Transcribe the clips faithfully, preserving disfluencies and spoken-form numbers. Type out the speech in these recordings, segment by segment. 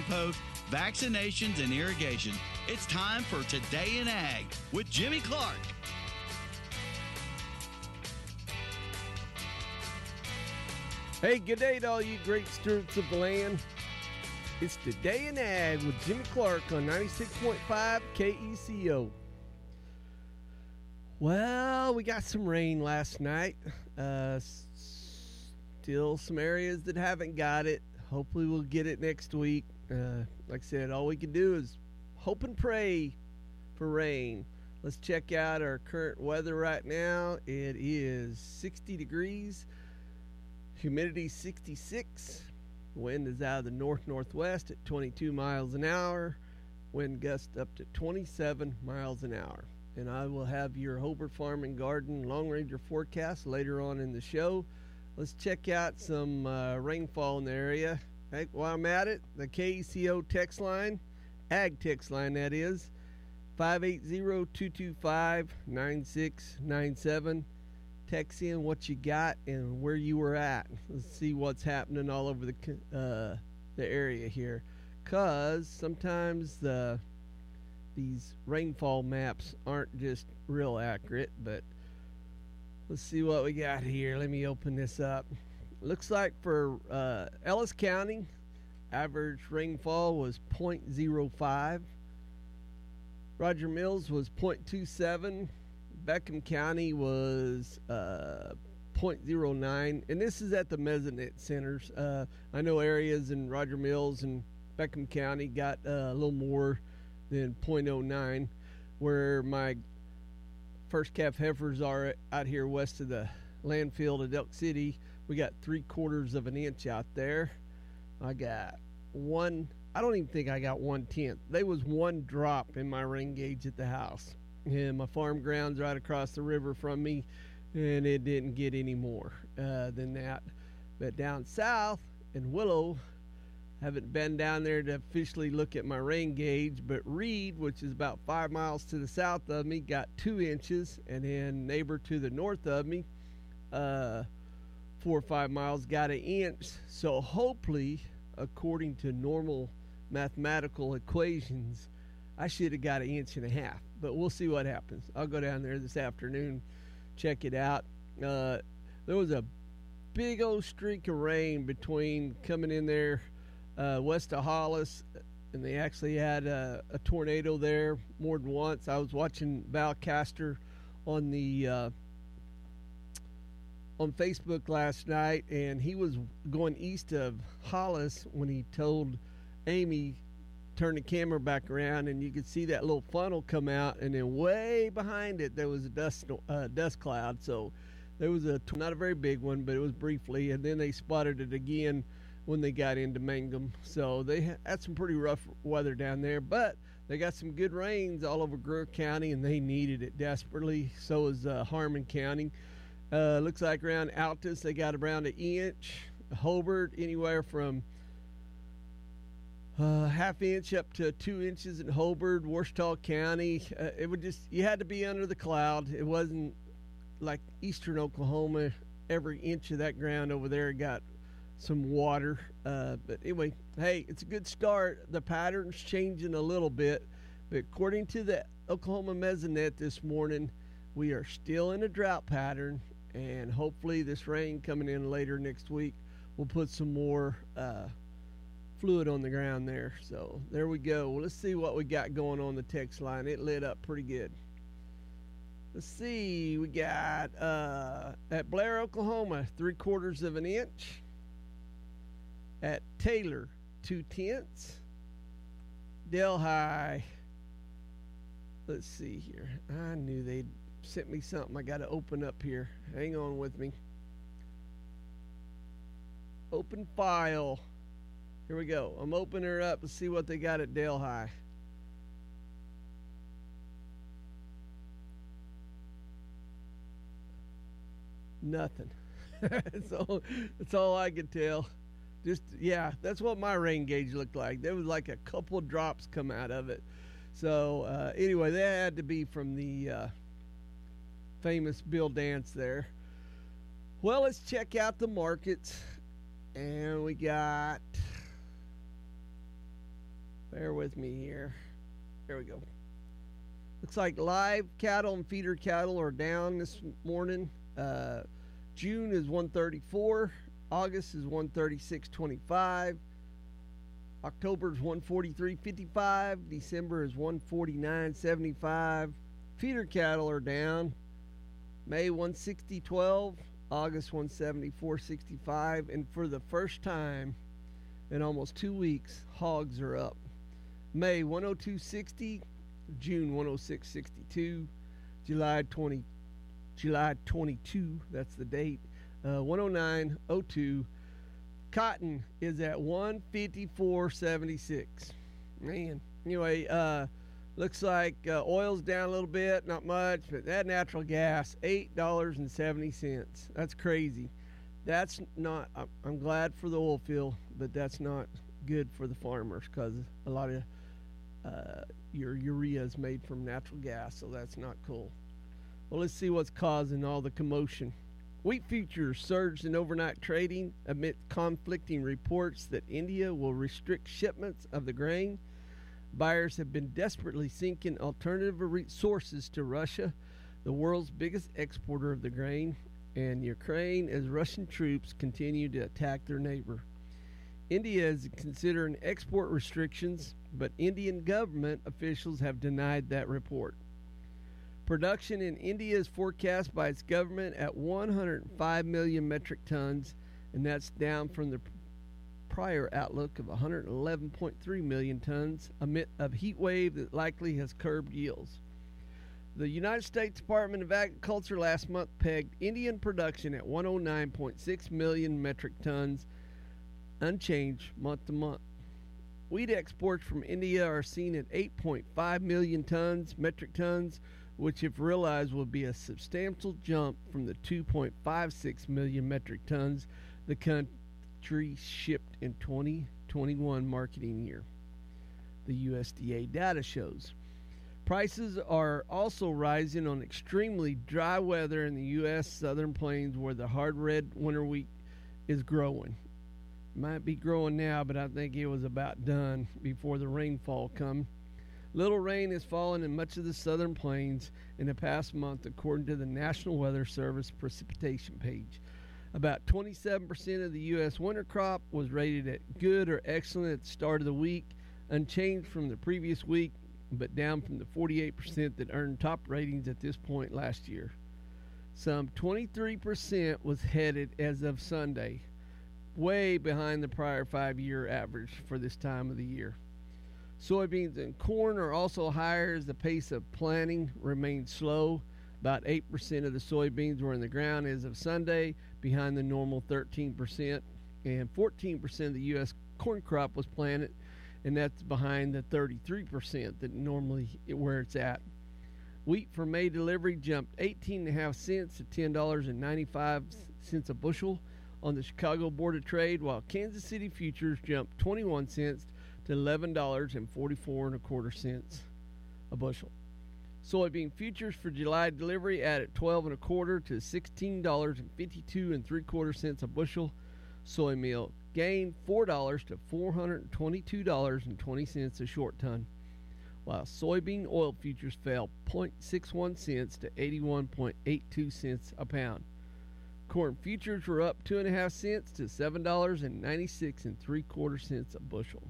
compost, vaccinations, and irrigation. It's time for Today in Ag with Jimmy Clark. Hey, good day to all you great stewards of the land. It's Today in Ag with Jimmy Clark on ninety-six point five K E C O. Well, we got some rain last night. Uh, s- still some areas that haven't got it. Hopefully we'll get it next week. Uh, like I said, all we can do is hope and pray for rain. Let's check out our current weather right now. It is sixty degrees. Humidity sixty-six. Wind is out of the north-northwest at twenty-two miles an hour. Wind gust up to twenty-seven miles an hour. And I will have your Hobart Farm and Garden Long Ranger forecast later on in the show. Let's check out some uh, rainfall in the area. Hey, while I'm at it, the K E C O text line, Ag text line that is, five eight zero, two two five, nine six nine seven. Text in what you got and where you were at. Let's see what's happening all over the uh, the area here, cause sometimes the these rainfall maps aren't just real accurate. But let's see what we got here. Let me open this up. Looks like for uh, Ellis County, average rainfall was zero point zero five. Roger Mills was zero point two seven. Beckham County was uh, zero point zero nine, and this is at the Mesonet centers. Uh, I know areas in Roger Mills and Beckham County got uh, a little more than zero point zero nine, where my first calf heifers are out here west of the landfill of Elk City. We got three quarters of an inch out there. I got one, I don't even think I got one tenth. There was one drop in my rain gauge at the house. And my farm ground's right across the river from me, and it didn't get any more uh, than that. But down south in Willow, haven't been down there to officially look at my rain gauge, but Reed, which is about five miles to the south of me, got two inches, and then neighbor to the north of me, uh, four or five miles, got an inch. So hopefully, according to normal mathematical equations, I should have got an inch and a half, but we'll see what happens. I'll go down there this afternoon, check it out. Uh, there was a big old streak of rain between coming in there uh, west of Hollis, and they actually had a, a tornado there more than once. I was watching Val Castor on the uh, on Facebook last night, and he was going east of Hollis when he told Amy, turn the camera back around, and you could see that little funnel come out, and then way behind it there was a dust uh, dust cloud. So there was a not a very big one, but it was briefly, and then they spotted it again when they got into Mangum. So they had some pretty rough weather down there, but they got some good rains all over Greer County, and they needed it desperately. So is uh, Harmon County. Uh, looks like around Altus they got around an inch. Hobart anywhere from Uh, half inch up to two inches in Hobart, Ouachita County. Uh, it would just, you had to be under the cloud. It wasn't like eastern Oklahoma. Every inch of that ground over there got some water. Uh, but anyway, hey, it's a good start. The pattern's changing a little bit, but according to the Oklahoma Mesonet this morning, we are still in a drought pattern, and hopefully this rain coming in later next week will put some more uh, fluid on the ground there. So there we go. Well, let's see what we got going on the text line. It lit up pretty good. Let's see. We got uh, at Blair, Oklahoma, three quarters of an inch. At Taylor, two tenths. Delhi. Let's see here. I knew they'd sent me something. I got to open up here. Hang on with me. Open file. Here we go. I'm opening her up to see what they got at Delhi. Nothing. So that's all I could tell. Just, yeah, that's what my rain gauge looked like. There was like a couple of drops come out of it. So uh, anyway, that had to be from the uh, famous Bill Dance there. Well, let's check out the markets. And we got Bear with me here. There we go. Looks like live cattle and feeder cattle are down this morning. Uh, June is one thirty-four. August is one thirty-six twenty-five. October is one forty-three fifty-five. December is one forty-nine seventy-five. Feeder cattle are down. May one sixty twelve. August one seventy-four sixty-five. And for the first time in almost two weeks, hogs are up. May one oh two sixty. June one oh six sixty-two. July twenty. July twenty-two. That's the date. Uh, one oh nine oh two. Cotton is at one fifty-four seventy-six. Man. Anyway, uh, looks like uh, oil's down a little bit, not much, but that natural gas, eight dollars and seventy cents. That's crazy. That's not, I'm, I'm glad for the oil field, but that's not good for the farmers because a lot of uh, your urea is made from natural gas, so that's not cool. Well, let's see what's causing all the commotion. Wheat futures surged in overnight trading amid conflicting reports that India will restrict shipments of the grain. Buyers have been desperately seeking alternative sources to Russia, the world's biggest exporter of the grain, and Ukraine as Russian troops continue to attack their neighbor. India is considering export restrictions, but Indian government officials have denied that report. Production in India is forecast by its government at one hundred five million metric tons, and that's down from the prior outlook of one hundred eleven point three million tons amid a heat wave that likely has curbed yields. The United States Department of Agriculture last month pegged Indian production at one hundred nine point six million metric tons, unchanged month to month. Wheat exports from India are seen at eight point five million tons, metric tons, which if realized will be a substantial jump from the two point five six million metric tons the country shipped in twenty twenty-one marketing year. The U S D A data shows. Prices are also rising on extremely dry weather in the U S southern plains where the hard red winter wheat is growing. Might be growing now, but I think it was about done before the rainfall come. Little rain has fallen in much of the southern plains in the past month, according to the National Weather Service precipitation page. About twenty-seven percent of the U S winter crop was rated at good or excellent at the start of the week, unchanged from the previous week, but down from the forty-eight percent that earned top ratings at this point last year. Some twenty-three percent was headed as of Sunday, way behind the prior five-year average for this time of the year. Soybeans and corn are also higher as the pace of planting remains slow. About eight percent of the soybeans were in the ground as of Sunday, behind the normal thirteen percent, and fourteen percent of the U S corn crop was planted, and that's behind the thirty-three percent that normally where it's at. Wheat for May delivery jumped eighteen and a half cents to ten dollars and ninety-five cents a bushel on the Chicago Board of Trade, while Kansas City futures jumped twenty-one cents to eleven dollars and forty-four and a quarter cents a bushel. Soybean futures for July delivery added twelve and a quarter to sixteen dollars and fifty-two and three quarter cents a bushel. Soy meal gained four dollars to four hundred twenty-two dollars and twenty cents a short ton, while soybean oil futures fell zero point six one cents to eighty-one point eight two cents a pound. Corn futures were up two and a half cents to seven dollars and ninety-six and three quarter cents a bushel.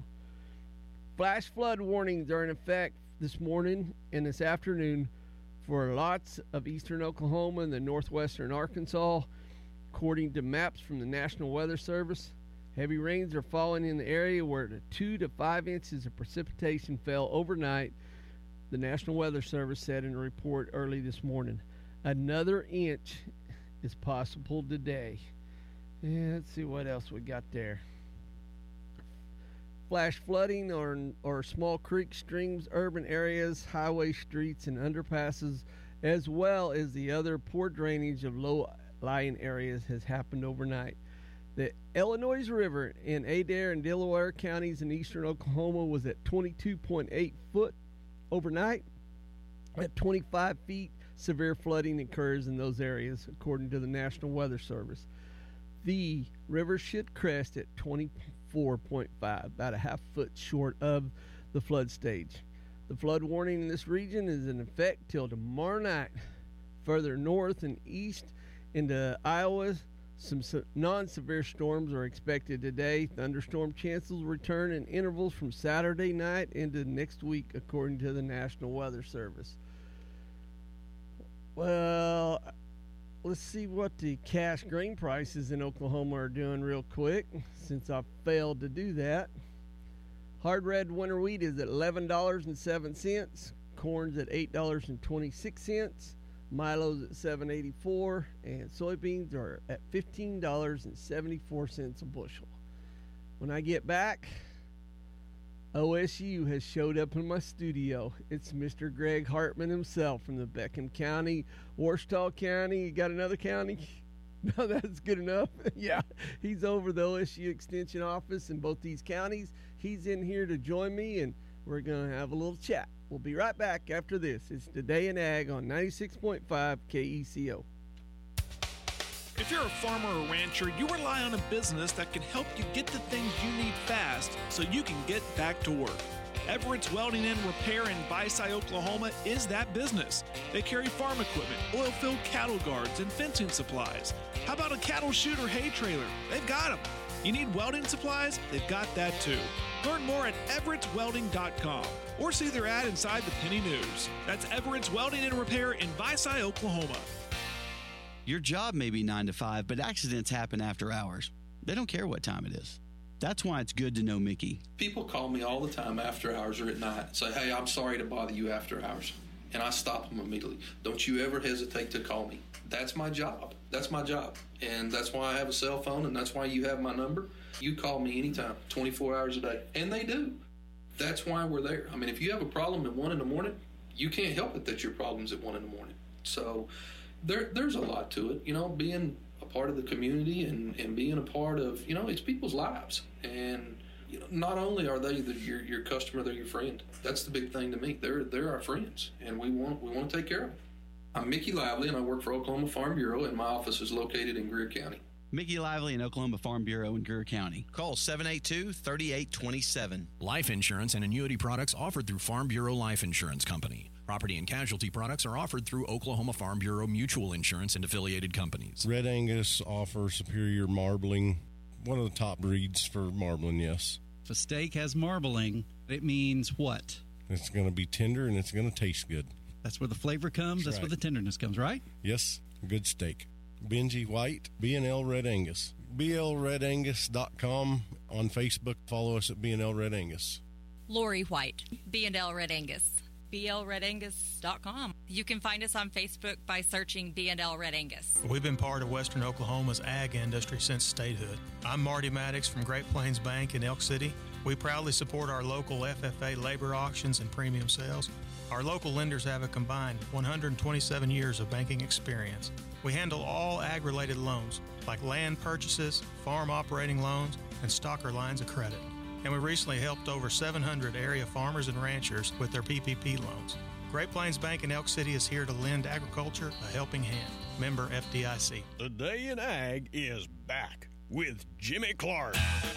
Flash flood warnings are in effect this morning and this afternoon for lots of eastern Oklahoma and the northwestern Arkansas, according to maps from the National Weather Service. Heavy rains are falling in the area where the two to five inches of precipitation fell overnight, the National Weather Service said in a report early this morning. Another inch is possible today. Yeah, let's see what else we got there. Flash flooding or, or small creeks, streams, urban areas, highway streets, and underpasses, as well as the other poor drainage of low-lying areas has happened overnight. The Illinois River in Adair and Delaware counties in eastern Oklahoma was at twenty-two point eight foot overnight. At twenty-five feet, severe flooding occurs in those areas, according to the National Weather Service. The river should crest at twenty-four point five, about a half foot short of the flood stage. The flood warning in this region is in effect till tomorrow night. Further north and east into Iowa, some non-severe storms are expected today. Thunderstorm chances will return in intervals from Saturday night into next week, according to the National Weather Service. Well, let's see what the cash grain prices in Oklahoma are doing real quick, since I failed to do that. Hard red winter wheat is at eleven dollars and seven cents. Corn's at eight dollars and twenty-six cents. Milo's at seven dollars and eighty-four cents. And soybeans are at fifteen dollars and seventy-four cents a bushel. When I get back, O S U has showed up in my studio. It's Mister Greg Hartman himself from the Beckham County, Ouachita County. You got another county? No, that's good enough. Yeah, he's over the O S U Extension office in both these counties. He's in here to join me, and we're going to have a little chat. We'll be right back after this. It's Today in Ag on ninety-six point five K E C O. If you're a farmer or rancher, you rely on a business that can help you get the things you need fast so you can get back to work. Everett's Welding and Repair in Visay, Oklahoma is that business. They carry farm equipment, oil-filled cattle guards, and fencing supplies. How about a cattle chute or hay trailer? They've got them. You need welding supplies? They've got that too. Learn more at everett's welding dot com or see their ad inside the Penny News. That's Everett's Welding and Repair in Visay, Oklahoma. Your job may be nine to five, but accidents happen after hours. They don't care what time it is. That's why it's good to know Mickey. People call me all the time after hours or at night and say, hey, I'm sorry to bother you after hours. And I stop them immediately. Don't you ever hesitate to call me. That's my job. That's my job. And that's why I have a cell phone, and that's why you have my number. You call me anytime, twenty-four hours a day. And they do. That's why we're there. I mean, if you have a problem at one in the morning, you can't help it that your problem's at one in the morning. So there, there's a lot to it, you know, being a part of the community and, and being a part of, you know, it's people's lives. And you know, not only are they the, your your customer, they're your friend. That's the big thing to me. They're they're our friends, and we want we want to take care of them. I'm Mickey Lively, and I work for Oklahoma Farm Bureau, and my office is located in Greer County. Mickey Lively in Oklahoma Farm Bureau in Greer County. Call seven eight two, three eight two seven. Life insurance and annuity products offered through Farm Bureau Life Insurance Company. Property and casualty products are offered through Oklahoma Farm Bureau Mutual Insurance and affiliated companies. Red Angus offers superior marbling. One of the top breeds for marbling, yes. If a steak has marbling, it means what? It's going to be tender and it's going to taste good. That's where the flavor comes. That's, That's right. where the tenderness comes, right? Yes, good steak. Benji White, B and L Red Angus. B L red angus dot com on Facebook. Follow us at B and L Red Angus. Lori White, B and L Red Angus. B L red angus dot com. You can find us on Facebook by searching B and L Red Angus. We've been part of Western Oklahoma's ag industry since statehood. I'm Marty Maddox from Great Plains Bank in Elk City. We proudly support our local F F A labor auctions and premium sales. Our local lenders have a combined one hundred twenty-seven years of banking experience. We handle all ag-related loans, like land purchases, farm operating loans, and stocker lines of credit. And we recently helped over seven hundred area farmers and ranchers with their P P P loans. Great Plains Bank in Elk City is here to lend agriculture a helping hand. Member F D I C. The Day in Ag is back with Jimmy Clark.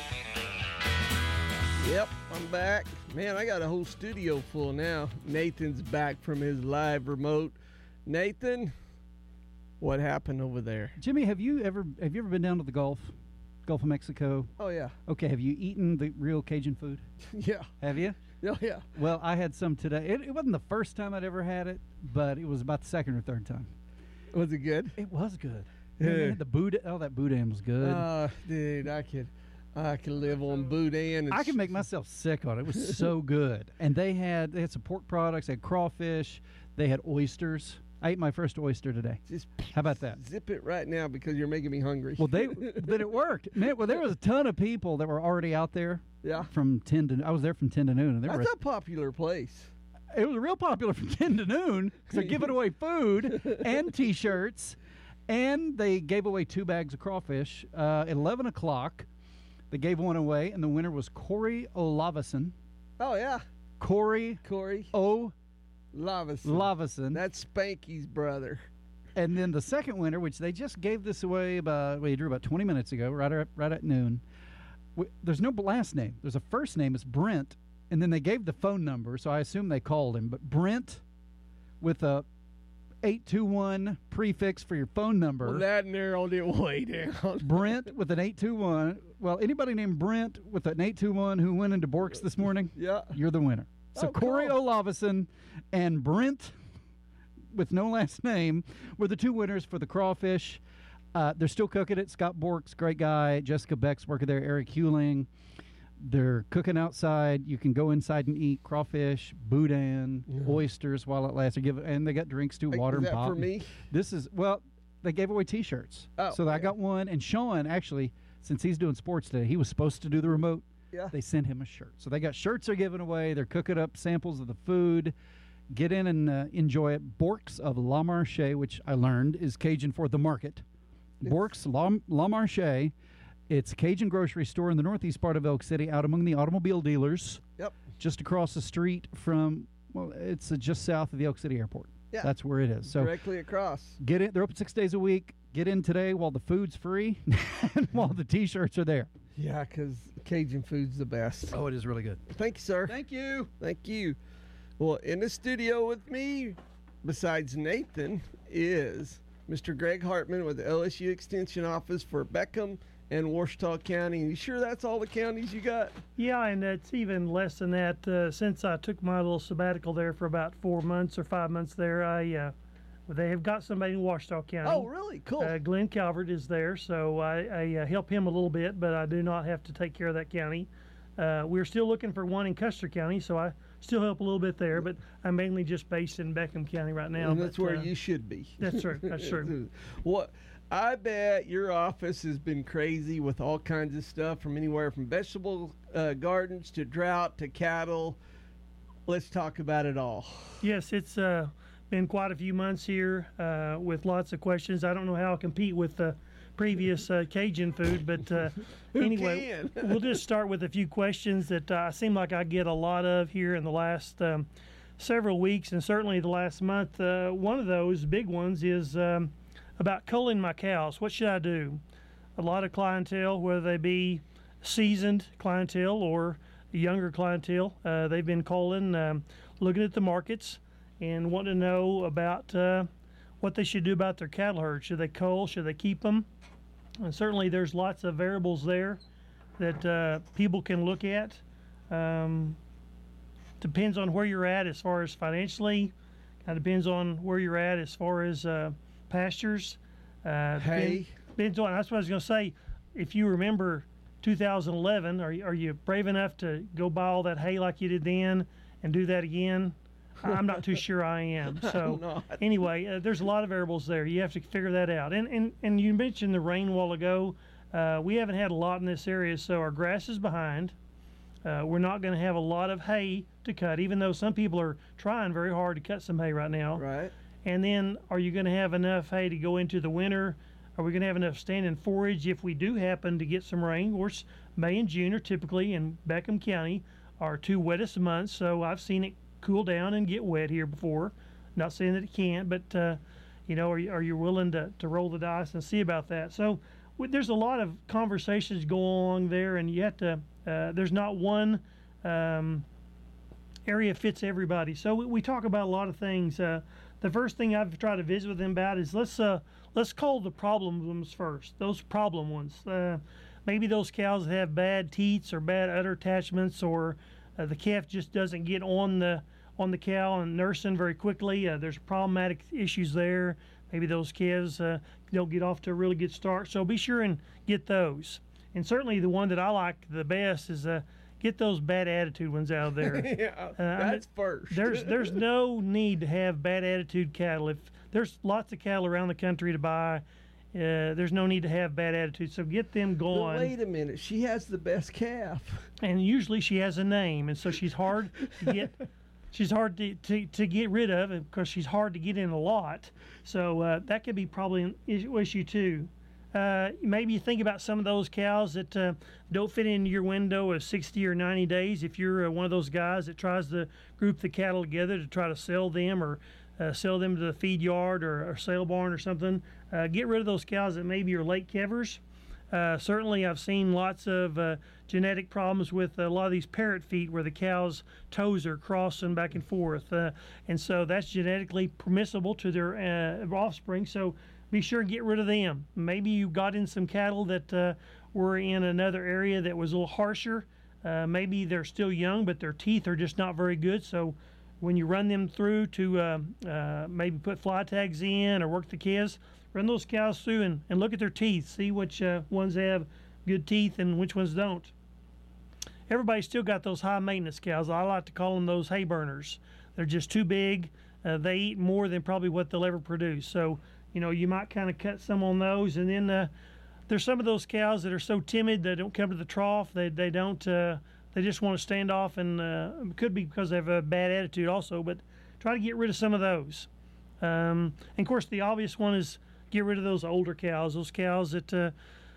Yep, I'm back. Man, I got a whole studio full now. Nathan's back from his live remote. Nathan, what happened over there? Jimmy, have you ever have you ever been down to the Gulf? Gulf of Mexico? Oh, yeah. Okay, have you eaten the real Cajun food? Yeah. Have you? Oh, yeah. Well, I had some today. It, it wasn't the first time I'd ever had it, but it was about the second or third time. Was it good? It was good. Yeah. Man, the boudin, oh, that boudin was good. Oh, dude, I could, I could live on boudin. And I could make myself sick on it. It was so good. And they had they had some pork products. They had crawfish. They had oysters. I ate my first oyster today. Just how about that? Zip it right now because you're making me hungry. Well, they but it worked. Man, well, there was a ton of people that were already out there. Yeah. From ten to I was there from ten to noon. And That's were, a popular place. It was real popular from ten to noon because they're giving away food and T-shirts, and they gave away two bags of crawfish. Uh, at eleven o'clock, they gave one away, and the winner was Corey Olavison. Oh yeah, Corey. Corey. O. Lavison. Lavison. That's Spanky's brother. And then the second winner, which they just gave this away about, well, he drew about twenty minutes ago, right at, right at noon. We, there's no last name. There's a first name. It's Brent, and then they gave the phone number, so I assume they called him. But Brent with a eight two one prefix for your phone number. Well, that narrowed it way down. Brent with an eight two one. Well, anybody named Brent with an eight two one who went into Borks this morning, yeah, you're the winner. So oh, Corey cool. Olavison and Brent with no last name were the two winners for the crawfish. Uh, they're still cooking it. Scott Borks, great guy. Jessica Beck's working there. Eric Hewling. They're cooking outside. You can go inside and eat crawfish, boudin, yeah. oysters while it lasts. They give, and they got drinks too, water is and that pop. for me? This is, well, they gave away T-shirts. Oh, so I got one. And Sean, actually, since he's doing sports today, he was supposed to do the remote. Yeah. They sent him a shirt. So they got shirts they're giving away. They're cooking up samples of the food. Get in and uh, enjoy it. Borks of La Marche, which I learned is Cajun for the market. Borks La, La Marche. It's a Cajun grocery store in the northeast part of Elk City, out among the automobile dealers. Yep. Just across the street from, well, it's uh, just south of the Elk City Airport. Yeah. That's where it is. So directly across. Get in. They're open six days a week. Get in today while the food's free and while the T-shirts are there. Yeah, because Cajun food's the best. Oh, it is really good. Thank you, sir. Thank you. Thank you. Well, in the studio with me, besides Nathan, is Mister Greg Hartman with the L S U Extension Office for Beckham and Ouachita County. You sure that's all the counties you got? Yeah, and it's even less than that. Uh, since I took my little sabbatical there for about four months or five months there, I uh, they have got somebody in Ouachita County. Oh, really? Cool. Uh, Glenn Calvert is there, so I, I uh, help him a little bit, but I do not have to take care of that county. Uh, we're still looking for one in Custer County, so I still help a little bit there, but I'm mainly just based in Beckham County right now. And that's but, where uh, you should be. That's true. That's true. What? I bet your office has been crazy with all kinds of stuff, from anywhere from vegetable uh, gardens to drought to cattle. Let's talk about it all. Yes, it's uh, been quite a few months here uh, with lots of questions. I don't know how I'll compete with the previous uh, Cajun food, but uh, anyway, we'll just start with a few questions that uh, seem like I get a lot of here in the last um, several weeks, and certainly the last month. Uh, one of those big ones is um, about culling my cows. What should I do? A lot of clientele, whether they be seasoned clientele or younger clientele, uh, they've been calling, um, looking at the markets and want to know about uh, what they should do about their cattle herd. Should they cull? Should they keep them? And certainly there's lots of variables there that uh, people can look at. Um, depends on where you're at as far as financially. Kind of depends on where you're at as far as uh, pastures. Uh, Hay. Depends on, that's what I was going to say. If you remember two thousand eleven, are, are you brave enough to go buy all that hay like you did then and do that again? I'm not too sure I am. So anyway, uh, there's a lot of variables there. You have to figure that out. And and, and you mentioned the rain a while ago. Uh, we haven't had a lot in this area, so our grass is behind. Uh, we're not going to have a lot of hay to cut, even though some people are trying very hard to cut some hay right now. Right. And then are you going to have enough hay to go into the winter? Are we going to have enough standing forage if we do happen to get some rain? Of course, May and June are typically in Beckham County our two wettest months, so I've seen it cool down and get wet here before. Not saying that it can't, but uh, you know, are you, are you willing to, to roll the dice and see about that? So w- there's a lot of conversations going on there, and you have to. Uh, there's not one um, area fits everybody. So we, we talk about a lot of things. Uh, the first thing I've tried to visit with them about is let's uh, let's call the problem ones first. Those problem ones. Uh, maybe those cows that have bad teats or bad udder attachments, or uh, the calf just doesn't get on the on the cow and nursing very quickly. Uh, there's problematic issues there. Maybe those calves uh, don't get off to a really good start. So be sure and get those. And certainly the one that I like the best is uh, get those bad attitude ones out of there. yeah, uh, that's I mean, first. there's there's no need to have bad attitude cattle. If there's lots of cattle around the country to buy, uh, there's no need to have bad attitude. So get them going. But wait a minute, she has the best calf. And usually she has a name, and so she's hard to get. She's hard to, to, to get rid of because she's hard to get in a lot. So uh, that could be probably an issue too. Uh, maybe you think about some of those cows that uh, don't fit into your window of sixty or ninety days. If you're uh, one of those guys that tries to group the cattle together to try to sell them or uh, sell them to the feed yard or, or sale barn or something, uh, get rid of those cows that maybe are late calvers. Uh, certainly I've seen lots of uh, genetic problems with a lot of these parrot feet where the cow's toes are crossing back and forth. Uh, and so that's genetically permissible to their uh, offspring. So be sure and get rid of them. Maybe you got in some cattle that uh, were in another area that was a little harsher. Uh, maybe they're still young, but their teeth are just not very good. So when you run them through to uh, uh, maybe put fly tags in or work the calves, run those cows through and, and look at their teeth. See which uh, ones have good teeth and which ones don't. Everybody's still got those high maintenance cows. I like to call them those hay burners. They're just too big. Uh, they eat more than probably what they'll ever produce. So, you know, you might kind of cut some on those. And then uh, there's some of those cows that are so timid they don't come to the trough. They, they don't, uh, they just want to stand off, and uh, it could be because they have a bad attitude also, but try to get rid of some of those. Um, and of course, the obvious one is get rid of those older cows, those cows that uh,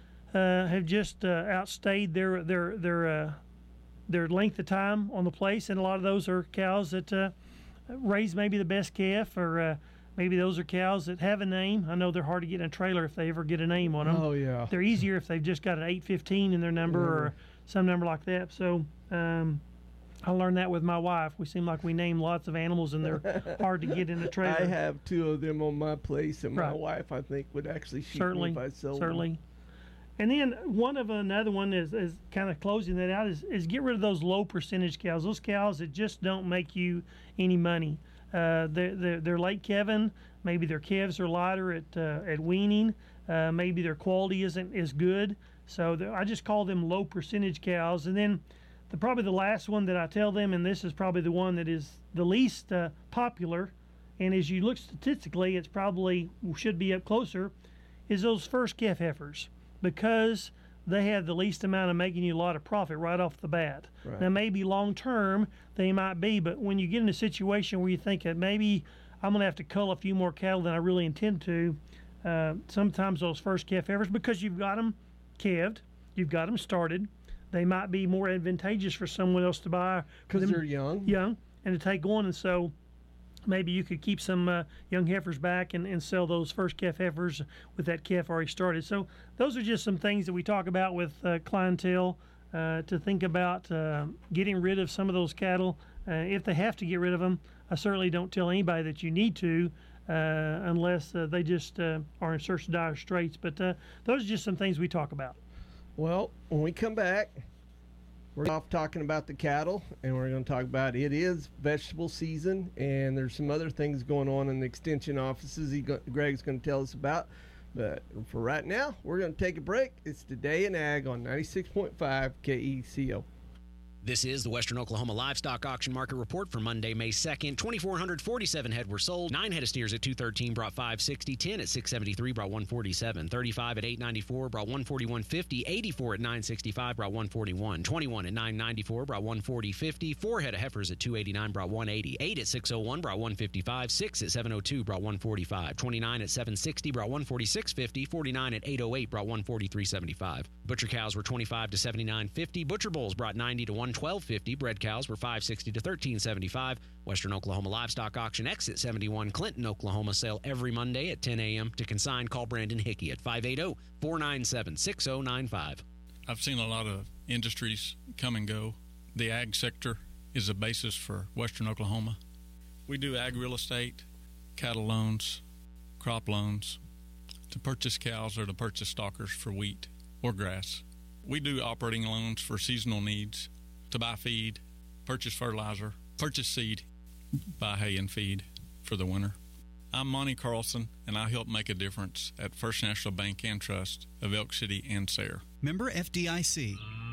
uh, have just uh, outstayed their their their uh, their length of time on the place, and a lot of those are cows that uh, raise maybe the best calf, or uh, maybe those are cows that have a name. I know they're hard to get in a trailer if they ever get a name on them. Oh yeah, they're easier if they've just got an eight fifteen in their number mm. or some number like that. So um, I learned that with my wife. We seem like we name lots of animals, and they're hard to get in a trailer. I have two of them on my place, and right. my wife, I think, would actually shoot certainly, me if I sold certainly. them. And then one of another one is, is kind of closing that out is, is get rid of those low percentage cows, those cows that just don't make you any money. Uh, they're, they're, they're late calving. Maybe their calves are lighter at uh, at weaning. Uh, maybe their quality isn't as good. So I just call them low percentage cows. And then the, probably the last one that I tell them, and this is probably the one that is the least uh, popular, and as you look statistically, it's probably should be up closer, is those first calf heifers, because they have the least amount of making you a lot of profit right off the bat. Right. Now, maybe long term they might be, but when you get in a situation where you think that maybe I'm going to have to cull a few more cattle than I really intend to, uh, sometimes those first calf heifers, because you've got them calved, you've got them started, they might be more advantageous for someone else to buy because they're young, young, and to take on. And so maybe you could keep some uh, young heifers back and, and sell those first calf heifers with that calf already started. So those are just some things that we talk about with uh, clientele uh, to think about uh, getting rid of some of those cattle. Uh, if they have to get rid of them, I certainly don't tell anybody that you need to uh, unless uh, they just uh, are in such dire straits. But uh, those are just some things we talk about. Well, when we come back, we're off talking about the cattle, and we're going to talk about it is vegetable season, and there's some other things going on in the extension offices he go, Greg's going to tell us about. But for right now, we're going to take a break. It's Today in Ag on ninety-six point five K E C O. This is the Western Oklahoma Livestock Auction Market Report for Monday, May second. two thousand four hundred forty-seven head were sold. Nine head of steers at two thirteen brought five sixty. ten at six seventy-three brought one forty-seven. thirty-five at eight ninety-four brought one forty-one fifty. eighty-four at nine sixty-five brought one forty-one. twenty-one at nine ninety-four brought one forty fifty. Four head of heifers at two eighty-nine brought one eighty. eight at six oh one brought one fifty-five. six at seven oh two brought one forty-five. twenty-nine at seven sixty brought one forty-six fifty. forty-nine at eight oh eight brought one forty-three seventy-five. Butcher cows were twenty-five to seventy-nine fifty. Butcher bulls brought ninety to one twelve fifty. Bred cows were five sixty to thirteen seventy-five. Western Oklahoma Livestock Auction, exit seventy-one, Clinton, Oklahoma. Sale every Monday at ten a.m. To consign, call Brandon Hickey at five eight zero, four nine seven, six zero nine five. I've seen a lot of industries come and go. The ag sector is the basis for Western Oklahoma. We do ag real estate, cattle loans, crop loans, to purchase cows or to purchase stockers for wheat or grass. We do operating loans for seasonal needs, to buy feed, purchase fertilizer, purchase seed, buy hay and feed for the winter. I'm Monty Carlson, and I help make a difference at First National Bank and Trust of Elk City and Sayre. Member F D I C.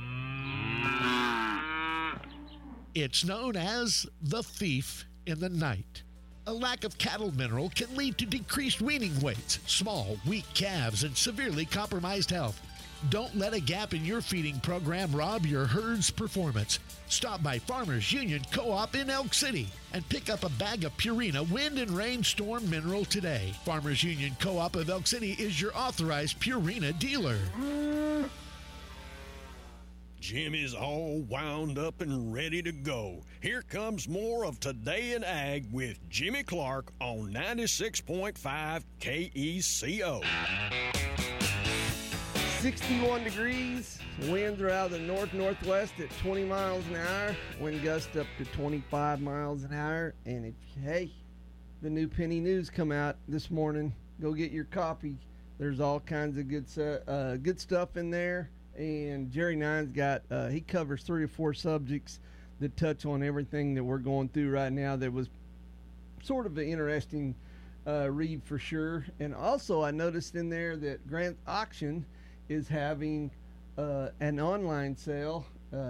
It's known as the thief in the night. A lack of cattle mineral can lead to decreased weaning weights, small, weak calves, and severely compromised health. Don't let a gap in your feeding program rob your herd's performance. Stop by Farmers Union Co-op in Elk City and pick up a bag of Purina Wind and Rainstorm Mineral today. Farmers Union Co-op of Elk City is your authorized Purina dealer. Jim is all wound up and ready to go. Here comes more of Today in Ag with Jimmy Clark on ninety-six point five K E C O. sixty-one degrees. Winds are out of the north-northwest at twenty miles an hour. Wind gust up to twenty-five miles an hour. And if, hey, the new Penny News come out this morning, go get your copy. There's all kinds of good uh, good stuff in there. And Jerry Nine's got, uh, he covers three or four subjects that touch on everything that we're going through right now. That was sort of an interesting uh, read for sure. And also I noticed in there that Grant Auction is having uh, an online sale. Uh,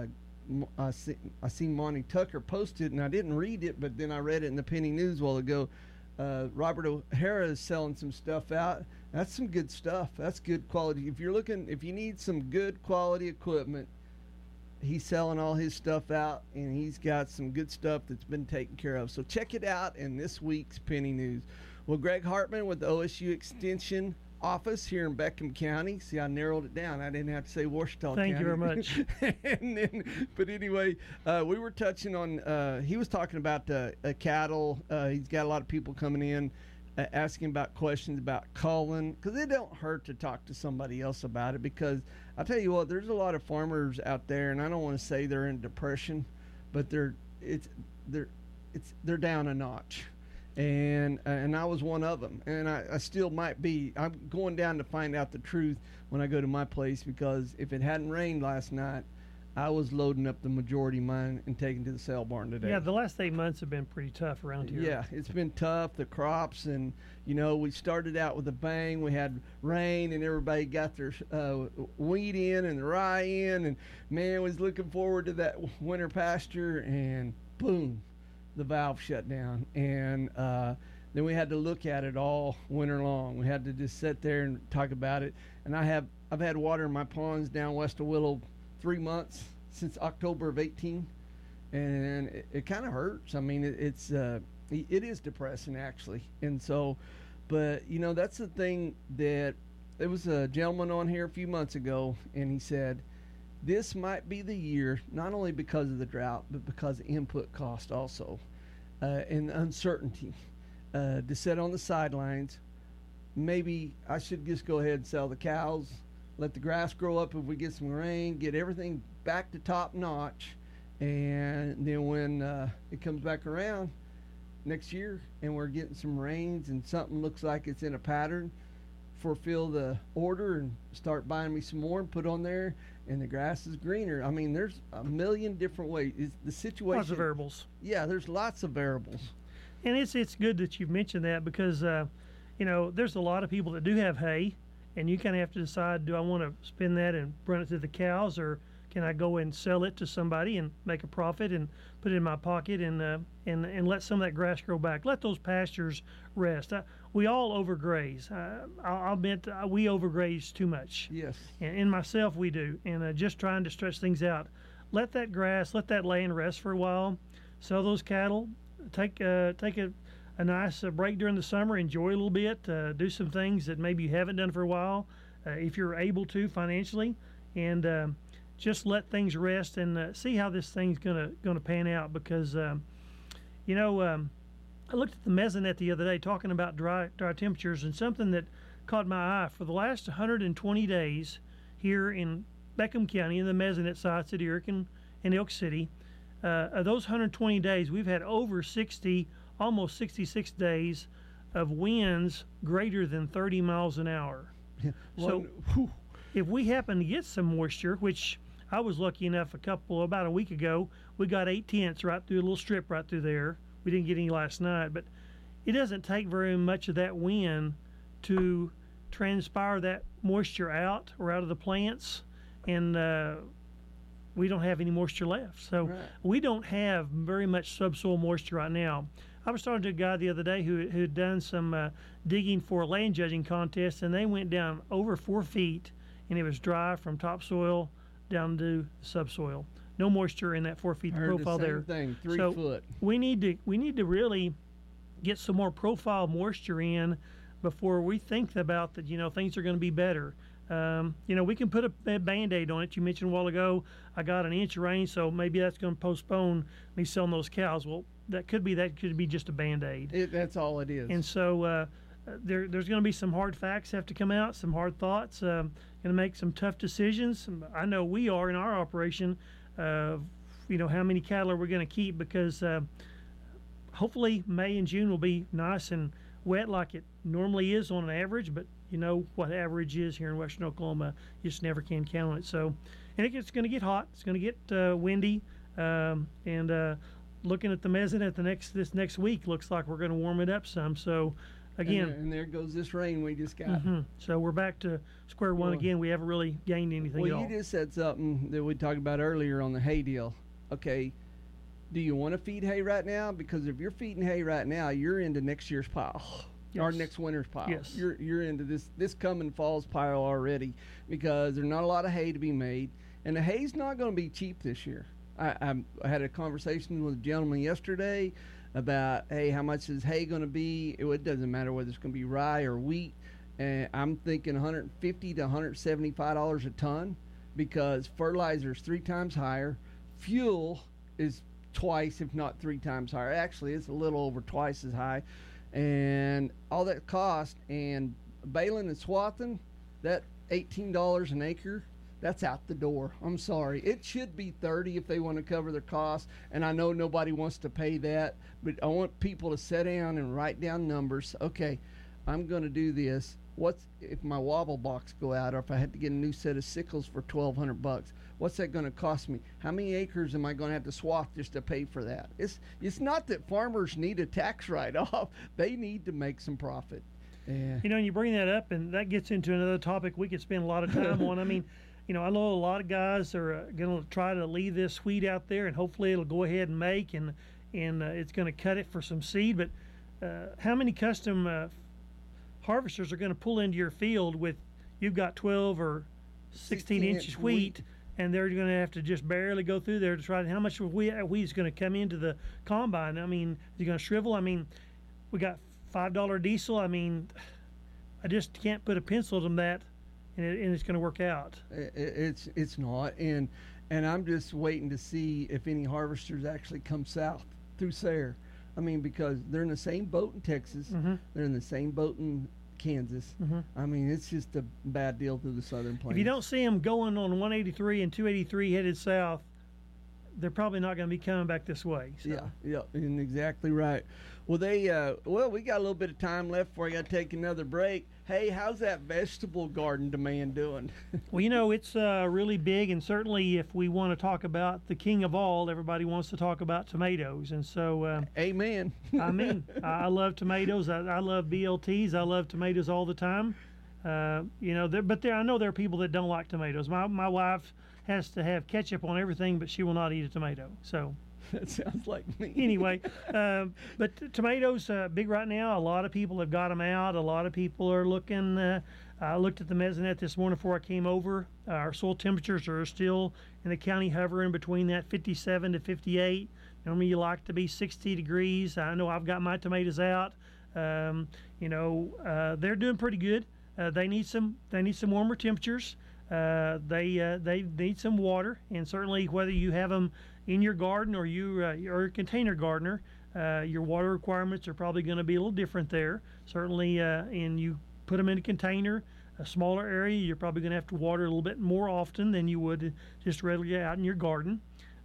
I see, I seen Monty Tucker posted, and I didn't read it, but then I read it in the Penny News a while ago. Uh, Robert O'Hara is selling some stuff out. That's some good stuff. That's good quality. If you're looking, if you need some good quality equipment, he's selling all his stuff out, and he's got some good stuff that's been taken care of. So check it out in this week's Penny News. Well, Greg Hartman with the O S U Extension office here in Beckham County. See, I narrowed it down. I didn't have to say Ouachita County. Thank you very much. and then, but anyway, uh, we were touching on, uh, he was talking about uh, uh, cattle. Uh, he's got a lot of people coming in uh, asking about questions about culling, because it don't hurt to talk to somebody else about it, because I'll tell you what, there's a lot of farmers out there, and I don't want to say they're in depression, but they're it's they're it's they're down a notch. And uh, and I was one of them, and I, I still might be. I'm going down to find out the truth when I go to my place, because if it hadn't rained last night, I was loading up the majority of mine and taking to the sale barn today. Yeah, the last eight months have been pretty tough around here. Yeah, it's been tough, the crops, and, you know, we started out with a bang. We had rain, and everybody got their uh, wheat in and the rye in, and, man, was looking forward to that winter pasture, and boom, the valve shut down. And uh, then we had to look at it all winter long. We had to just sit there and talk about it. And I have, I've had water in my ponds down west of Willow three months since October of eighteen, and it, it kind of hurts. I mean, it, it's uh, it is depressing, actually. And so, but you know, that's the thing, that there was a gentleman on here a few months ago, and he said this might be the year, not only because of the drought, but because of input cost also, uh, and uncertainty, uh, to sit on the sidelines. Maybe I should just go ahead and sell the cows, let the grass grow up if we get some rain, get everything back to top notch, and then when uh, it comes back around next year and we're getting some rains and something looks like it's in a pattern, fulfill the order and start buying me some more and put on there, and the grass is greener. I mean, there's a million different ways. It's the situation. Lots of variables. Yeah, there's lots of variables. And it's it's good that you've mentioned that, because, uh, you know, there's a lot of people that do have hay, and you kind of have to decide, do I want to spend that and run it to the cows, or can I go and sell it to somebody and make a profit and put it in my pocket and uh, and and let some of that grass grow back? Let those pastures rest. I, we all overgraze. Uh, I'll, I'll admit uh, we overgraze too much. Yes. And, and myself, we do. And uh, just trying to stretch things out. Let that grass, let that land rest for a while. Sell those cattle. Take uh, take a a nice uh, break during the summer, enjoy a little bit, uh, do some things that maybe you haven't done for a while, uh, if you're able to financially, and uh, just let things rest and uh, see how this thing's gonna gonna pan out. Because um, you know, um, I looked at the mesonet the other day talking about dry dry temperatures, and something that caught my eye. For the last one hundred twenty days here in Beckham County, in the mesonet sites at Eric and, and Elk City, uh, of those one hundred twenty days, we've had over sixty, almost sixty-six days of winds greater than thirty miles an hour. Yeah. So One, if we happen to get some moisture, which I was lucky enough a couple, about a week ago, we got eight tenths right through a little strip right through there. We didn't get any last night, but it doesn't take very much of that wind to transpire that moisture out or out of the plants, and uh, we don't have any moisture left. So right. we don't have very much subsoil moisture right now. I was talking to a guy the other day who who had done some uh, digging for a land judging contest, and they went down over four feet, and it was dry from topsoil down to subsoil. No moisture in that four feet I heard profile the same there. Thing, three so foot. we need to we need to really get some more profile moisture in before we think about that. You know, things are going to be better. Um, you know, we can put a, a Band-Aid on it. You mentioned a while ago, I got an inch of rain, so maybe that's going to postpone me selling those cows. Well, that could be that could be just a Band-Aid. It, that's all it is. And so uh, there, there's going to be some hard facts have to come out, some hard thoughts. Um, going to make some tough decisions. I know we are in our operation. Uh, you know, how many cattle are we going to keep? Because uh, hopefully May and June will be nice and wet like it normally is on an average. But you know what average is here in Western Oklahoma. You just never can count on it. So, and it's going to get hot. It's going to get uh, windy. Um, and uh, looking at the mezzanine the next this next week, looks like we're going to warm it up some. So. Again, and there, and there goes this rain we just got. Mm-hmm. So we're back to square one well, again. We haven't really gained anything well, at all. Well, you just said something that we talked about earlier on the hay deal. Okay, do you want to feed hay right now? Because if you're feeding hay right now, you're into next year's pile, yes. or next winter's pile. Yes. You're you're into this this coming fall's pile already because there's not a lot of hay to be made, and the hay's not going to be cheap this year. I, I, I had a conversation with a gentleman yesterday about, hey, how much is hay going to be? It, it doesn't matter whether it's going to be rye or wheat. And I'm thinking one hundred fifty to one hundred seventy-five dollars a ton because fertilizer is three times higher. Fuel is twice, if not three times higher. Actually, it's a little over twice as high. And all that cost, and baling and swathing, that eighteen dollars an acre, that's out the door. I'm sorry. It should be thirty if they want to cover their costs, and I know nobody wants to pay that, but I want people to sit down and write down numbers. Okay, I'm going to do this. What's if my wobble box go out, or if I had to get a new set of sickles for twelve hundred bucks? What's that going to cost me? How many acres am I going to have to swath just to pay for that? It's it's not that farmers need a tax write-off. They need to make some profit. Yeah. You know, and you bring that up, and that gets into another topic we could spend a lot of time on. I mean, you know, I know a lot of guys are uh, going to try to leave this wheat out there, and hopefully it'll go ahead and make, and and uh, it's going to cut it for some seed. But uh, how many custom uh, harvesters are going to pull into your field with you've got twelve or sixteen inches wheat, wheat, and they're going to have to just barely go through there to try to, how much wheat, wheat is going to come into the combine? I mean, is it going to shrivel? I mean, we got five dollar diesel. I mean, I just can't put a pencil to that. And, it, and it's going to work out. It, it's it's not, and and I'm just waiting to see if any harvesters actually come south through Sayre. I mean, because they're in the same boat in Texas, mm-hmm. they're in the same boat in Kansas. Mm-hmm. I mean, it's just a bad deal through the Southern Plains. If you don't see them going on one eighty-three and two eighty-three headed south, they're probably not going to be coming back this way. So. Yeah, yeah, and exactly right. Well, they uh, well, we got a little bit of time left before I got to take another break. Hey, how's that vegetable garden demand doing? Well, you know, it's uh, really big, and certainly if we want to talk about the king of all, everybody wants to talk about tomatoes. And so, uh, amen. I mean, I love tomatoes. I, I love B L Ts. I love tomatoes all the time. Uh, you know, there, but there, I know there are people that don't like tomatoes. My my wife has to have ketchup on everything, but she will not eat a tomato. So. That sounds like me. Anyway, uh, but t- tomatoes uh, big right now. A lot of people have got them out. A lot of people are looking. Uh, I looked at the mesonet this morning before I came over. Uh, our soil temperatures are still in the county hovering between that fifty-seven to fifty-eight. Normally you like to be sixty degrees. I know I've got my tomatoes out. Um, you know uh, they're doing pretty good. Uh, they need some. They need some warmer temperatures. Uh, they uh, they need some water, and certainly whether you have them in your garden or you uh, or a container gardener, uh, your water requirements are probably going to be a little different there. Certainly, uh, and you put them in a container, a smaller area, you're probably going to have to water a little bit more often than you would just readily out in your garden.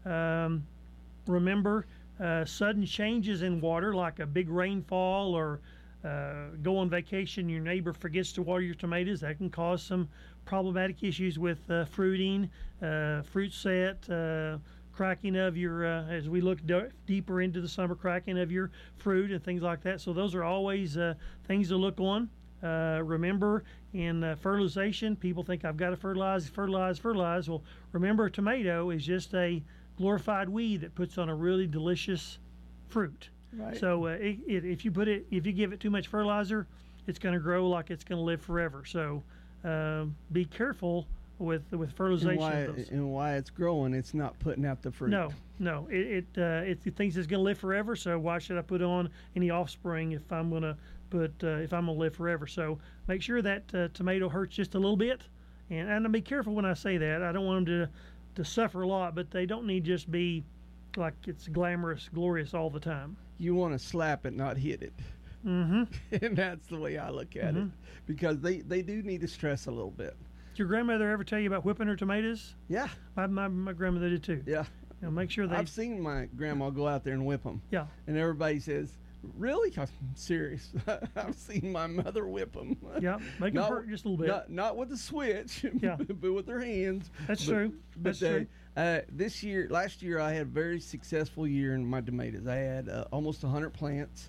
Um, remember, uh, sudden changes in water, like a big rainfall or uh, go on vacation, your neighbor forgets to water your tomatoes, that can cause some problematic issues with uh, fruiting, uh, fruit set, uh, cracking of your, uh, as we look d- deeper into the summer, cracking of your fruit and things like that. So those are always uh, things to look on. Uh, remember, in uh, fertilization, people think I've got to fertilize, fertilize, fertilize. Well, remember, a tomato is just a glorified weed that puts on a really delicious fruit. Right. So uh, it, it, if you put it, if you give it too much fertilizer, it's going to grow like it's going to live forever. So um, be careful with with fertilization. And why, of those. and why it's growing, it's not putting out the fruit. No, no, it it, uh, it thinks it's going to live forever. So why should I put on any offspring if I'm going to put uh, if I'm going to live forever? So make sure that uh, tomato hurts just a little bit, and and be careful when I say that. I don't want them to to suffer a lot, but they don't need just be like it's glamorous, glorious all the time. You want to slap it, not hit it. Mm-hmm. And that's the way I look at Mhm. it, because they, they do need to stress a little bit. Did your grandmother ever tell you about whipping her tomatoes? Yeah. My, my, my grandmother did too. Yeah. You know, make sure they. I've seen my grandma go out there and whip them. Yeah. And everybody says, really? I'm serious. I've seen my mother whip them. Yeah, make them hurt just a little bit. Not, not with a switch, Yeah. but with their hands. That's But- true. But That's uh, true. Uh, this year, last year, I had a very successful year in my tomatoes. I had uh, almost one hundred plants,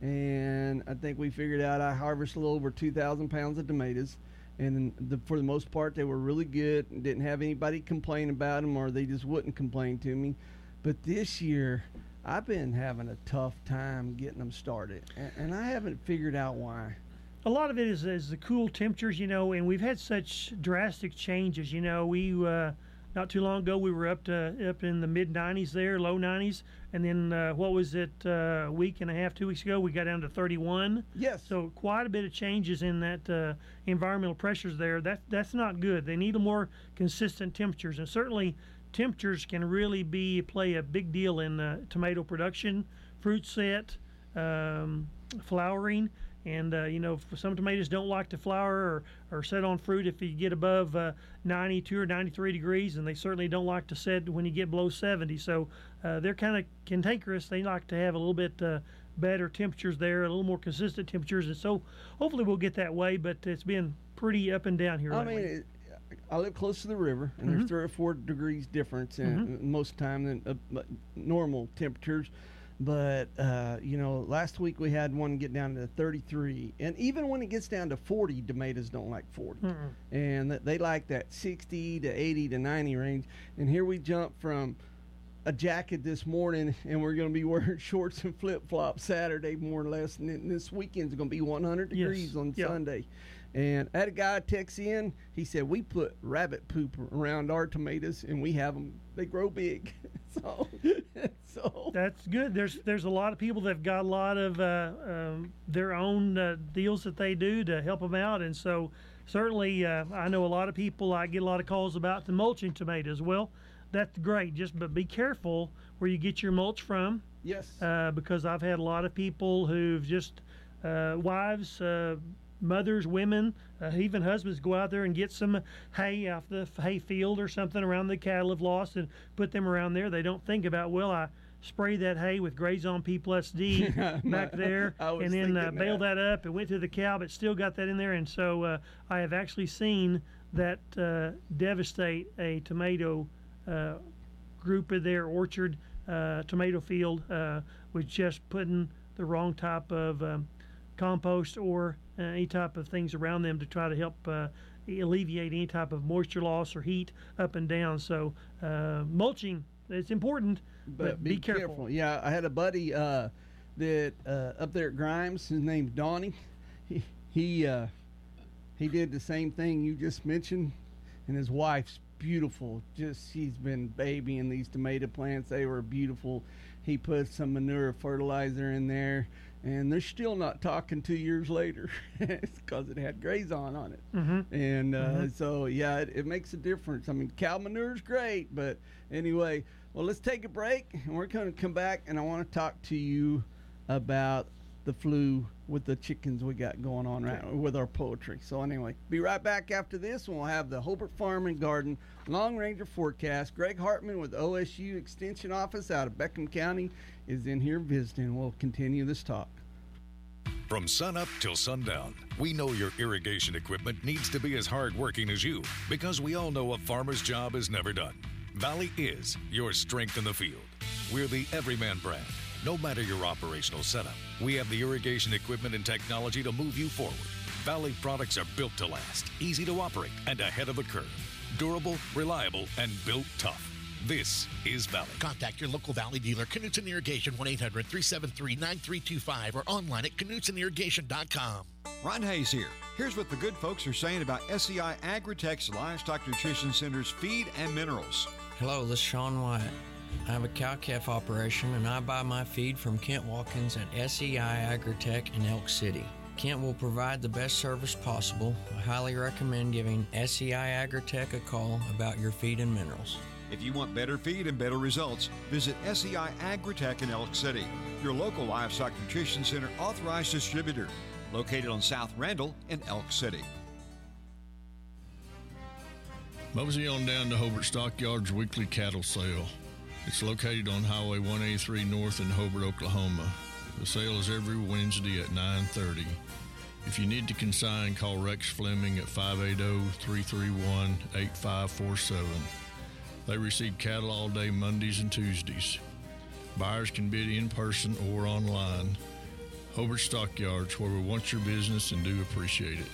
and I think we figured out I harvested a little over two thousand pounds of tomatoes. And the, for the most part, they were really good and didn't have anybody complain about them, or they just wouldn't complain to me. But this year, I've been having a tough time getting them started, and, and I haven't figured out why. A lot of it is, is the cool temperatures, you know, and we've had such drastic changes. You know, we uh, not too long ago we were up to up in the mid nineties there, low nineties, and then uh, what was it uh, a week and a half, two weeks ago we got down to thirty-one. Yes. So quite a bit of changes in that uh, environmental pressures there. That that's not good. They need a more consistent temperatures, and certainly temperatures can really be play a big deal in uh, tomato production, fruit set, um, flowering. And, uh, you know, some tomatoes don't like to flower or, or set on fruit if you get above uh, ninety-two or ninety-three degrees, and they certainly don't like to set when you get below seventy. So uh, they're kind of cantankerous. They like to have a little bit uh, better temperatures there, a little more consistent temperatures. And so hopefully we'll get that way, but it's been pretty up and down here I lately. mean, it, I live close to the river, and Mhm. there's three or four degrees difference in Mhm. most of the time than uh, normal temperatures. But, uh, you know, last week we had one get down to thirty-three. And even when it gets down to forty, tomatoes don't like forty. Mm-mm. And th- they like that sixty to eighty to ninety range. And here we jump from a jacket this morning, and we're going to be wearing shorts and flip-flops Saturday, more or less. And then this weekend's going to be one hundred Yes. degrees on Yeah. Sunday. And I had a guy text in. He said, we put rabbit poop around our tomatoes, and we have them. They grow big. so, so That's good. There's there's a lot of people that've got a lot of uh, um, their own uh, deals that they do to help them out, and so certainly uh, I know a lot of people. I get a lot of calls about the mulching tomatoes. Well, that's great. Just but be careful where you get your mulch from. Yes. Uh, because I've had a lot of people who've just uh, wives. Uh, mothers, women, uh, even husbands go out there and get some hay off the hay field or something around the cattle have lost and put them around there. They don't think about, well, I sprayed that hay with Grazon P plus D back there I was and then uh, thinking baled that. that up and went to the cow, but still got that in there. And so uh, I have actually seen that uh, devastate a tomato uh, group of their orchard, uh, tomato field, uh, with just putting the wrong type of um, compost or uh, any type of things around them to try to help uh, alleviate any type of moisture loss or heat up and down. So uh, mulching, it's important, but, but be, careful. Yeah, I had a buddy uh, that uh, up there at Grimes. His name's Donnie. He he uh, he did the same thing you just mentioned, and his wife's beautiful. Just she's been babying these tomato plants. They were beautiful. He put some manure fertilizer in there, and they're still not talking two years later. It's because it had Grazon on it. Mhm. And uh, Mhm. so, yeah, it, it makes a difference. I mean, cow manure is great, but anyway, well, let's take a break, and we're going to come back, and I want to talk to you about the flu with the chickens we got going on right with our poultry. So anyway, be right back after this, and we'll have the Hobart Farm and Garden Long Ranger forecast. Greg Hartman with O S U Extension Office out of Beckham County is in here visiting. We'll continue this talk. From sunup till sundown, we know your irrigation equipment needs to be as hardworking as you, because we all know a farmer's job is never done. Valley is your strength in the field. We're the Everyman brand. No matter your operational setup, we have the irrigation equipment and technology to move you forward. Valley products are built to last, easy to operate, and ahead of the curve. Durable, reliable, and built tough. This is Valley. Contact your local Valley dealer, Knutson Irrigation, one eight hundred, three seven three, nine three two five, or online at knutson irrigation dot com. Ron Hayes here. Here's what the good folks are saying about S E I Agritech's Livestock Nutrition Center's feed and minerals. Hello, this is Sean Wyatt. I have a cow-calf operation, and I buy my feed from Kent Watkins at S E I Agritech in Elk City. Kent will provide the best service possible. I highly recommend giving S E I Agritech a call about your feed and minerals. If you want better feed and better results, visit S E I Agritech in Elk City, your local livestock nutrition center authorized distributor, located on South Randall in Elk City. Mosey on down to Hobart Stockyards weekly cattle sale. It's located on Highway one eighty-three North in Hobart, Oklahoma. The sale is every Wednesday at nine thirty. If you need to consign, call Rex Fleming at five eight zero, three three one, eight five four seven. They receive cattle all day Mondays and Tuesdays. Buyers can bid in person or online. Hobart Stockyards, where we want your business and do appreciate it.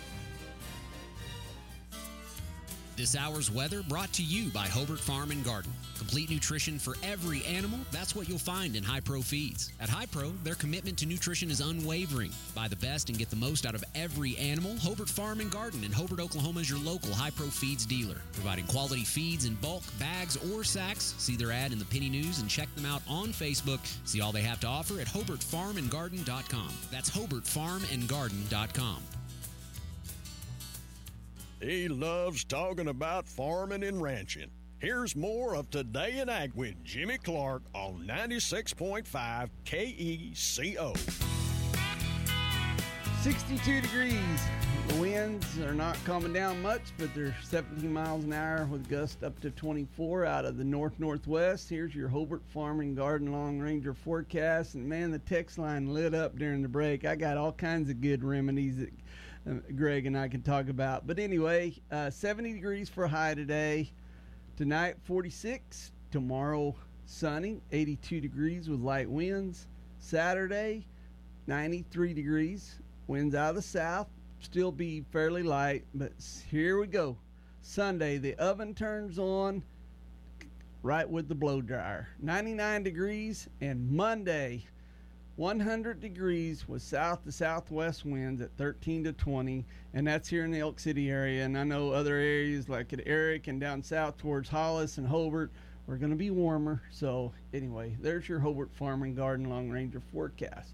This hour's weather brought to you by Hobart Farm and Garden. Complete nutrition for every animal, that's what you'll find in High Pro Feeds. At High Pro, their commitment to nutrition is unwavering. Buy the best and get the most out of every animal. Hobart Farm and Garden in Hobart, Oklahoma is your local High Pro Feeds dealer. Providing quality feeds in bulk, bags, or sacks. See their ad in the Penny News and check them out on Facebook. See all they have to offer at hobart farm and garden dot com. That's hobart farm and garden dot com. He loves talking about farming and ranching. Here's more of Today in Ag with Jimmy Clark on ninety-six point five K E C O. sixty-two degrees. The winds are not calming down much, but they're seventeen miles an hour with gusts up to twenty-four out of the north-northwest. Here's your Hobart Farm and Garden Long Ranger forecast. And, man, the text line lit up during the break. I got all kinds of good remedies that uh, Greg and I can talk about. But anyway, uh, seventy degrees for a high today. Tonight, forty-six. Tomorrow, sunny, eighty-two degrees with light winds. Saturday, ninety-three degrees. Winds out of the south. Still be fairly light, but here we go. Sunday, the oven turns on right with the blow dryer. ninety-nine degrees. And Monday, one hundred degrees with south to southwest winds at thirteen to twenty, and that's here in the Elk City area. And I know other areas like at Eric and down south towards Hollis and Hobart are going to be warmer. So anyway, there's your Hobart Farm and Garden Long Ranger forecast.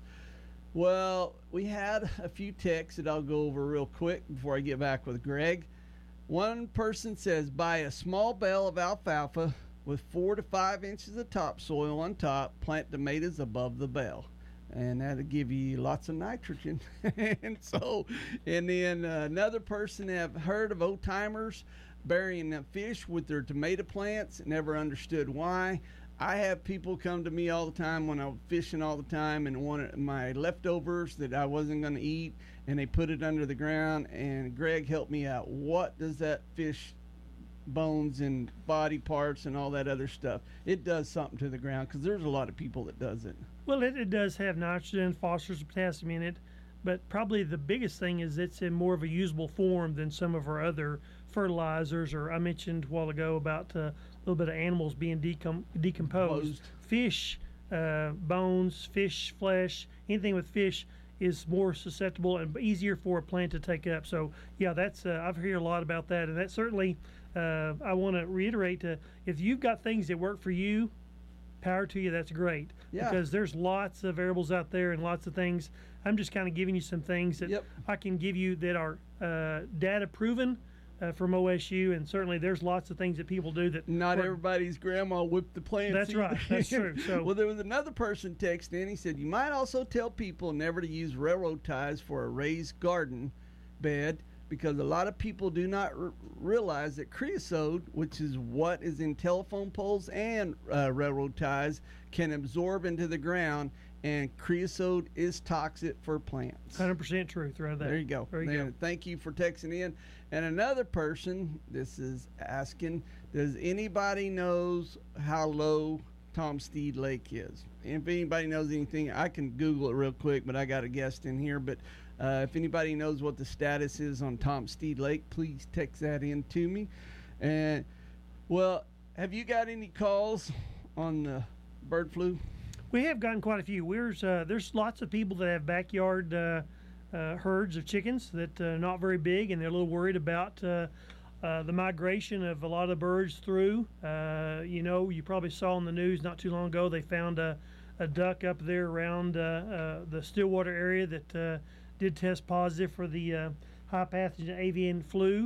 Well, we had a few texts that I'll go over real quick before I get back with Greg. One person says, buy a small bale of alfalfa with four to five inches of topsoil on top, plant tomatoes above the bale. And that'll give you lots of nitrogen. and so, and then uh, another person have heard of old timers burying the fish with their tomato plants, never understood why. I have people come to me all the time when I'm fishing all the time and want my leftovers that I wasn't going to eat, and they put it under the ground. And Greg helped me out. What does that fish bones and body parts and all that other stuff? It does something to the ground, because there's a lot of people that does it. Well, it, it does have nitrogen, phosphorus, and potassium in it, but probably the biggest thing is it's in more of a usable form than some of our other fertilizers. Or I mentioned a while ago about uh, a little bit of animals being decom- decomposed. Composed. Fish uh, bones, fish flesh, anything with fish is more susceptible and easier for a plant to take up. So yeah, that's uh, I've heard a lot about that, and that certainly uh, I want to reiterate: uh, if you've got things that work for you, power to you. That's great. Yeah. Because there's lots of variables out there and lots of things. I'm just kind of giving you some things that yep. I can give you that are uh, data proven uh, from O S U, and certainly there's lots of things that people do that not work. Everybody's grandma whipped the plants. That's right. That's true. So well, there was another person texting in. He said you might also tell people never to use railroad ties for a raised garden bed, because a lot of people do not r- realize that creosote, which is what is in telephone poles and uh, railroad ties, can absorb into the ground, and creosote is toxic for plants. one hundred percent truth right there. There you go. There you there, go. Thank you for texting in. And another person, this is asking, does anybody knows how low Tom Steed Lake is? If anybody knows anything, I can Google it real quick, but I got a guest in here. But uh, if anybody knows what the status is on Tom Steed Lake, please text that in to me. And, well, have you got any calls on the bird flu? We have gotten quite a few. We're, uh, there's lots of people that have backyard uh, uh, herds of chickens that are uh, not very big, and they're a little worried about uh, uh, the migration of a lot of birds through. Uh, you know, you probably saw in the news not too long ago they found a, a duck up there around uh, uh, the Stillwater area that uh, did test positive for the uh, high pathogen avian flu.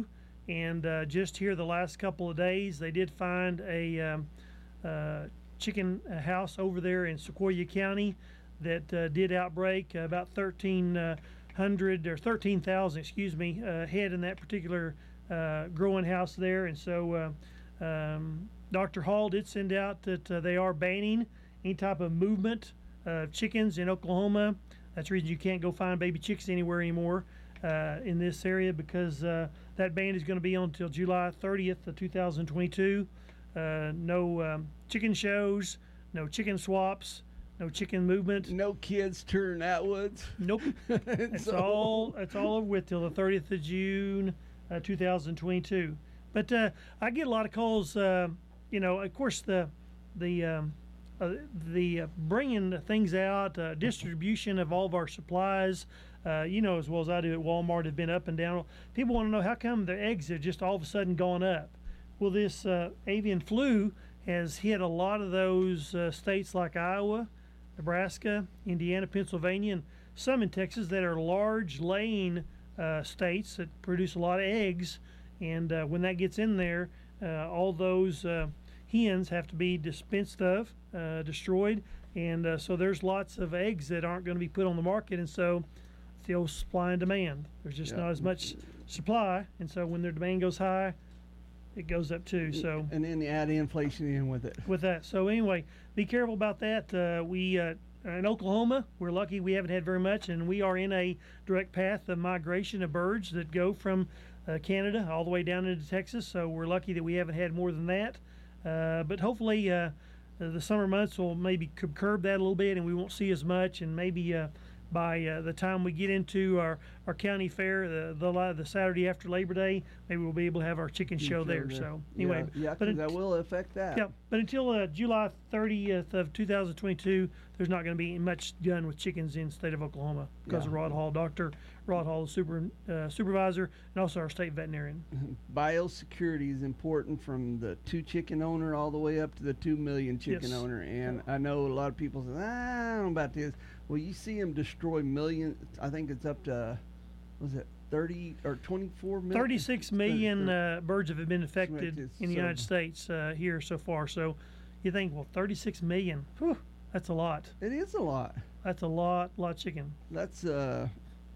And uh, just here the last couple of days, they did find a um, uh, chicken house over there in Sequoia County that uh, did outbreak. Uh, about thirteen hundred or thirteen thousand, excuse me, uh, head in that particular uh, growing house there. And so uh, um, Doctor Hall did send out that uh, they are banning any type of movement of chickens in Oklahoma. That's the reason you can't go find baby chicks anywhere anymore uh, in this area, because uh, that ban is going to be on until July thirtieth of two thousand twenty-two. Uh, no um, chicken shows, no chicken swaps, no chicken movement. No kids turning Atwoods. Nope. It's so, all it's all over with till the thirtieth of June, uh, two thousand twenty-two. But uh, I get a lot of calls. Uh, you know, of course, the the um, uh, the uh, bringing things out, uh, distribution of all of our supplies. Uh, you know as well as I do at Walmart have been up and down. People want to know how come their eggs have just all of a sudden gone up. Well, this uh, avian flu has hit a lot of those uh, states like Iowa, Nebraska, Indiana, Pennsylvania, and some in Texas that are large laying uh, states that produce a lot of eggs. And uh, when that gets in there, uh, all those uh, hens have to be dispensed of, uh, destroyed. And uh, so there's lots of eggs that aren't going to be put on the market. And so it's the old supply and demand. There's just Yeah. not as much supply. And so when their demand goes high, it goes up too. So and then you add inflation in with it. with that. So anyway, be careful about that. Uh, we uh, in Oklahoma, we're lucky we haven't had very much, and we are in a direct path of migration of birds that go from uh, Canada all the way down into Texas. So we're lucky that we haven't had more than that. Uh, but hopefully, uh, the summer months will maybe c- curb that a little bit, and we won't see as much. And maybe uh, by uh, the time we get into our, our county fair, the, the the Saturday after Labor Day, maybe we'll be able to have our chicken show there. So anyway, yeah, yeah, but 'cause it- that will affect that. yeah, but until uh, July thirtieth of two thousand twenty-two, there's not going to be much done with chickens in the state of Oklahoma because Yeah. of Rod Hall, Doctor Rod Hall, the super uh, supervisor, and also our state veterinarian. Biosecurity is important from the two chicken owner all the way up to the two million chicken Yes. owner. And I know a lot of people say, ah, I don't know about this. Well, you see them destroy millions. I think it's up to, was it thirty or twenty-four million? thirty-six million uh, birds have been affected Affected, in the so- United States uh, here so far. So you think, well, thirty-six million, whew, that's a lot. It is a lot. That's a lot, lot of chicken. That's uh,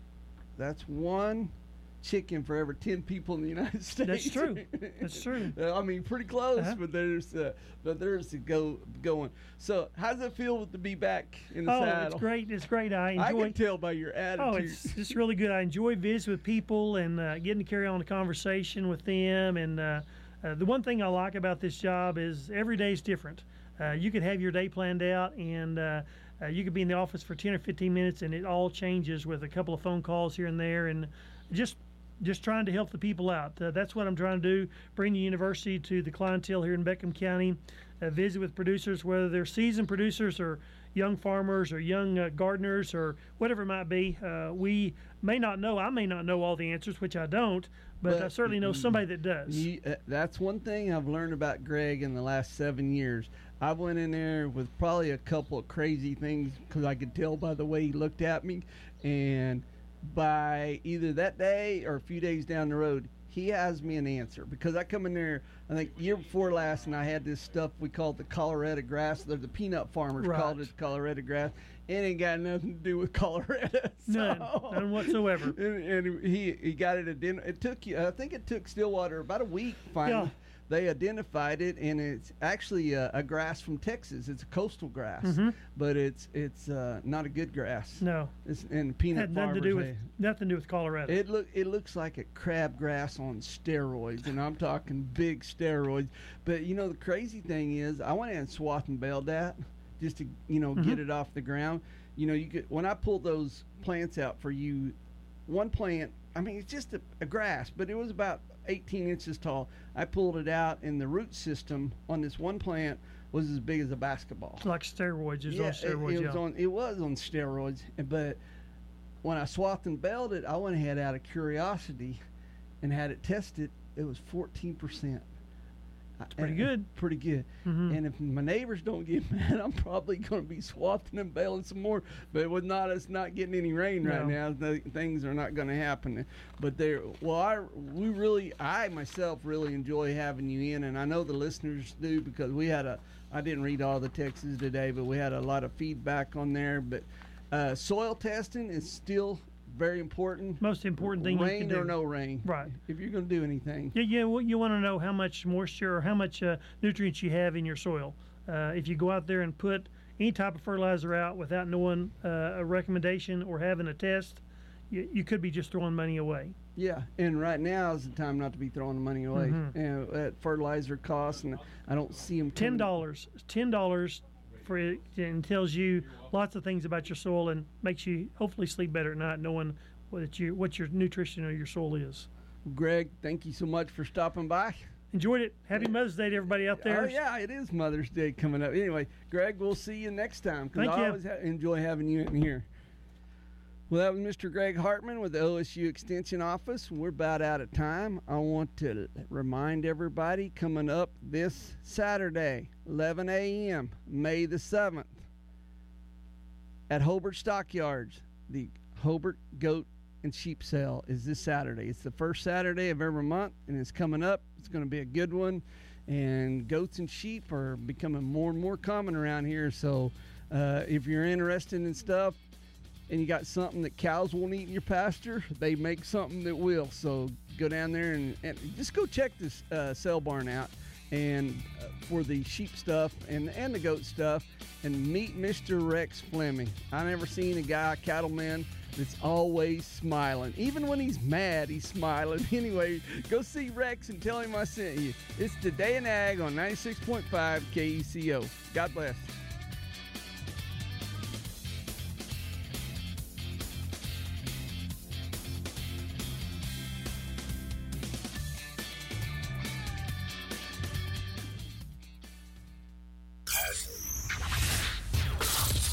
that's one chicken for every ten people in the United States. That's true. That's true. Uh, I mean, pretty close, Uh-huh. but there's uh, but there's to go going. So, how does it feel to be back in the Oh, saddle? it's great. It's great. I enjoy. I can tell by your attitude. Oh, it's it's really good. I enjoy visiting with people and uh, getting to carry on a conversation with them. And uh, uh, the one thing I like about this job is every day is different. Uh, you could have your day planned out, and uh, uh, you could be in the office for ten or fifteen minutes, and it all changes with a couple of phone calls here and there, and just just trying to help the people out. Uh, that's what I'm trying to do. Bring the university to the clientele here in Beckham County. Uh, visit with producers, whether they're seasoned producers or young farmers or young uh, gardeners or whatever it might be. Uh, we may not know, I may not know all the answers, which I don't, but, I certainly know somebody that does. You, uh, that's one thing I've learned about Greg in the last seven years. I went in there with probably a couple of crazy things because I could tell by the way he looked at me. And by either that day or a few days down the road, he has me an answer. Because I come in there, I think year before last, and I had this stuff we called the Colorado grass. The, the peanut farmers Right. called it Colorado grass. It ain't got nothing to do with Colorado. None, So- none whatsoever. and, and he he got it at dinner. It took you. I think it took Stillwater about a week. Finally, Yeah. they identified it, and it's actually a, a grass from Texas. It's a coastal grass, Mhm. but it's it's uh, not a good grass. No. It's and peanut Had nothing to farmers, do with they- nothing to do with Colorado. it look it looks like a crabgrass on steroids, and I'm talking big steroids. But you know the crazy thing is, I went in and swathed and baled that just to you know Mhm. get it off the ground. You know, you could when I pulled those plants out for you, one plant. I mean, it's just a, a grass, but it was about eighteen inches tall. I pulled it out, and the root system on this one plant was as big as a basketball. Like steroids. It was Yeah, on it- steroids, it, was yeah. on it was on steroids, but when I swathed and baled it, I went ahead out of curiosity and had it tested. It was fourteen percent. It's pretty good. Pretty good. Mm-hmm. And if my neighbors don't get mad, I'm probably going to be swathing and baling some more. But with not us not getting any rain right No. now, the, things are not going to happen. But there, well, I we really, I myself really enjoy having you in, and I know the listeners do because we had a. I didn't read all the texts today, but we had a lot of feedback on there. But uh, soil testing is still very important. Most important thing rain you can do. or no rain. Right. If you're going to do anything. Yeah, yeah. Well, you want to know how much moisture or how much uh, nutrients you have in your soil. Uh, if you go out there and put any type of fertilizer out without knowing uh, a recommendation or having a test, you, you could be just throwing money away. Yeah, and right now is the time not to be throwing the money away. Mhm. You know, that fertilizer costs, and I don't see them. Ten dollars. Ten dollars for it, and tells you lots of things about your soil and makes you hopefully sleep better at night, knowing what you what your nutrition of your soil is. Greg, thank you so much for stopping by. Enjoyed it. Happy Mother's Day to everybody out there. Oh yeah, it is Mother's Day coming up. Anyway, Greg, we'll see you next time. 'Cause Thank I you. always ha- enjoy having you in here. Well, that was Mister Greg Hartman with the O S U Extension Office. We're about out of time. I want to remind everybody coming up this Saturday, eleven a.m., May the seventh, at Hobart Stockyards, the Hobart Goat and Sheep Sale is this Saturday. It's the first Saturday of every month, and it's coming up. It's going to be a good one. And goats and sheep are becoming more and more common around here. So uh, if you're interested in stuff, and you got something that cows won't eat in your pasture, they make something that will. So go down there and, and just go check this uh, sale barn out and uh, for the sheep stuff and, and the goat stuff, and meet Mister Rex Fleming. I never seen a guy, a cattleman, that's always smiling. Even when he's mad, he's smiling. Anyway, go see Rex and tell him I sent you. It's Today in Ag on ninety-six point five K E C O. God bless.